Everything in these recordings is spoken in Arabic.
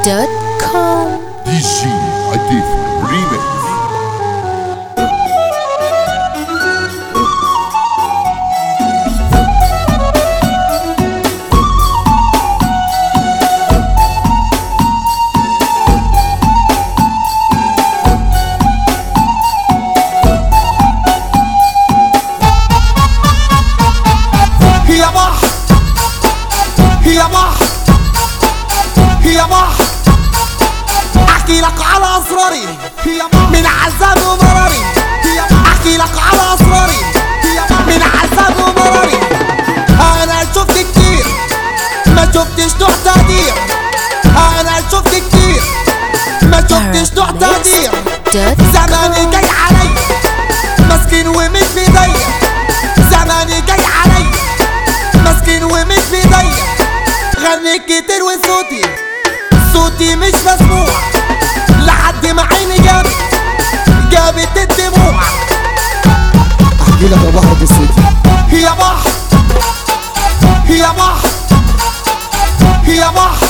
DJMix.com. DJ Adif Remix. يا بحر احكي لك على اسراري من عذاب ومراري. احكي لك على اسراري من عذاب ومراري. انا شفت كتير ما شفتش نوع تقدير. انا شفت كتير ما شفتش نوع تقدير. زماني جاي علي مسكين ومش في ايديا. زماني جاي علي مسكين ومش في ايديا. غنيت كتير وصوتي مش مسموع لحد ما عيني جابت الدموع. احكي لك يا بحر قصتي. يا بحر يا بحر يا بحر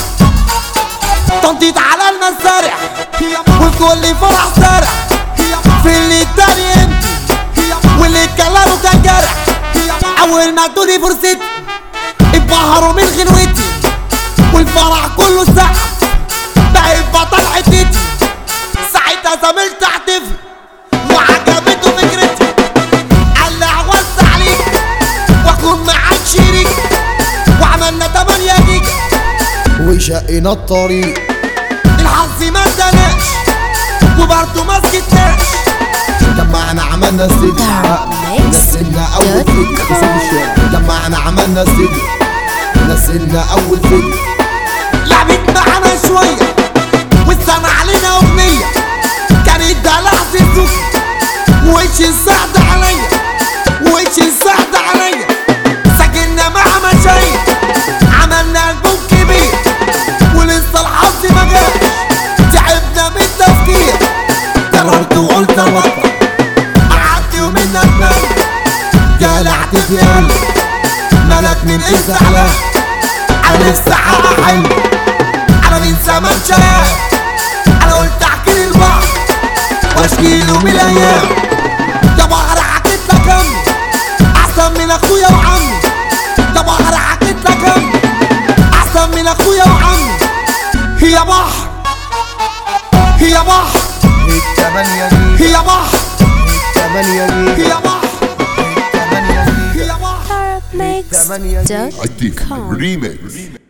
تنطيط على المسارح والكل فرح سارح. في اللي التاني انت واللي كلامه كان جارح. اول ما ادوني فرصتي اتبهروا من غنوتي والفرح كله سقف بقيت بطل حتتي. ساعتها زميلتي احتفل وعجبته فكرتي. قال لي هوزع عليك واكون معاك شريك. وعملنا 8 جيجا وشقينا الطريق. الحظ ما اداناش وبرضه ما سكتناش. جمعنا عملنا استديو نزلنا اول فيديو. جمعنا عملنا استديو نزلنا اول فيديو. لعبت معانا شوية والسمع علينا اغنية كانت ده لحظة زوج. وش السعد عليا وش السعد عليا. سجلنا مع مشايخ عملنا البوم كبير ولسه الحظ ما جاش. تعبنا من التفكير قررت وقلت الوطن. قعدت يومين ندمان جلعت في قلبي ملك من ايه زعلان. انا لسه حقق حلمي انا من زمان شايف. انا قلت احكي للبحر واشكي له من الايام. يا بحر حكيت لك امي احسن من اخويا وعمي. يا بحر حكيت لك امي احسن من اخويا وعمي. يا بحر يا بحر التمانية دي يا بحر التمانية دي يا بحر DJMix.com. Adif Remix.